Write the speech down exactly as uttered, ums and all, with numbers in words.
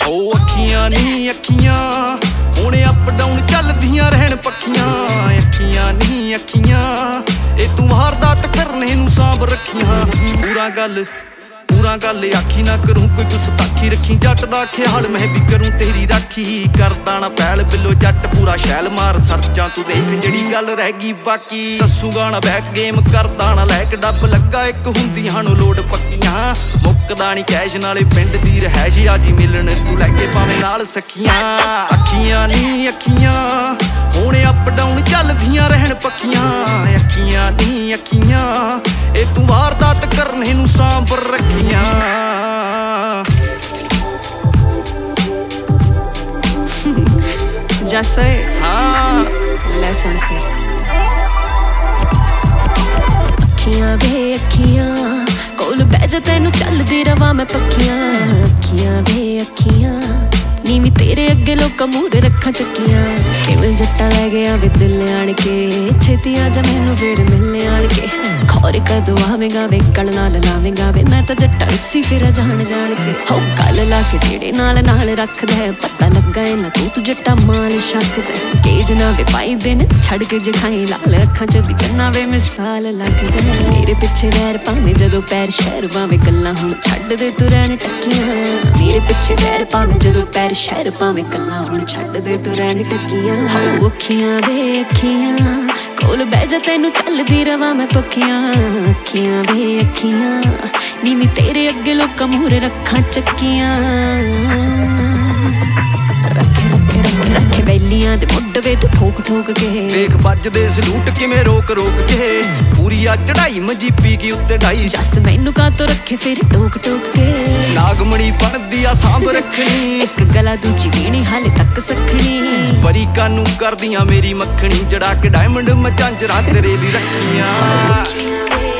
ओ अखियां नी अखियां हुणे अप डाउन चलदियां रहन पक्खियां। अखियां नी अखियां ए तू वारदात करने नू सांभ रखियां। पूरा गल पूरा गल आखी ना करूं कोई गुस्ताखी रखी। जट दा ख्याल मैं भी करूं तेरी राखी। करदा ना पैल बिलो जट पूरा शैल मार सर्चां तू देख जड़ी गल रह गई बाकी। दसूगा ना बैक गेम करदा ना लैक डब लगा एक हुंदियां नो लोड पक्कियां। मुकदा नी कैश नाले पिंड दी रहैश आज मिलन तू लैके पावे नाल सखियां। अखियां नी अखियां हुणे अप डाउन चलदियां रहन पक्खियां। अखियां नी अखियां ए तू वारदात करने नू सांभ रखियां। जैसे हाँ ले सुन फिर। अखियां वे अखियां कोल बह जा तेनू चलदी रवां मैं पक्खियां। अखियां वे अखियां नीवी तेरे अगे लोकां मूहरे रखां चक्कियां। किवें जट्टा लै गया वे दिल आण के छेती आ जा मैनू फिर मिलने आण के। खौरे कदों आवेगा वे गल नाल लावेगा वे मैं तां जट्टा रुस्सी फिरा जान जान के। हो गल ला के जेड़े नाल नाल रखदा है पता लगा है ना तू तू जट्टा माल शकदा। केज ना वे पाई दिन छड़ के जखाई लाल अखां च भी चन्ना वे मिसाल लगदा। मेरे पिछे वैर पावे जदों पैर शहर पावे गल्लां हुण छड्ड दे तू रहन टक्कियां। मेरे पिछे वैर पावे जदों पैर शहर पावे गल्लां हुण छड्ड दे तू रहन टक्कियां। हो अखियां वे अखियां कोल बह जा तेनू चलदी रवां मैं पक्खियां। अखियां वे अखियां नीवी तेरे अगे लोकां मूहरे रखां चक्कियां। रखे रखे रखे रखे बैलियां दे मुड्ड वे तू ठोक ठोक के। देख बजदे सलूट किवें रोक रोक के। पूरी आ चढ़ाई मजीपी की उत्ते ढाई। जस मैनू कातों रखे फिर टोक टोक के। नागमणी पढ़दी आ सांभ रखनी। एक गला दूजी वीणी हाले तक सखनी। बरी कानू करदियां मेरी मक्खनी। जड़ा के डायमंड मैं झांजरां तेरे दी रखियां।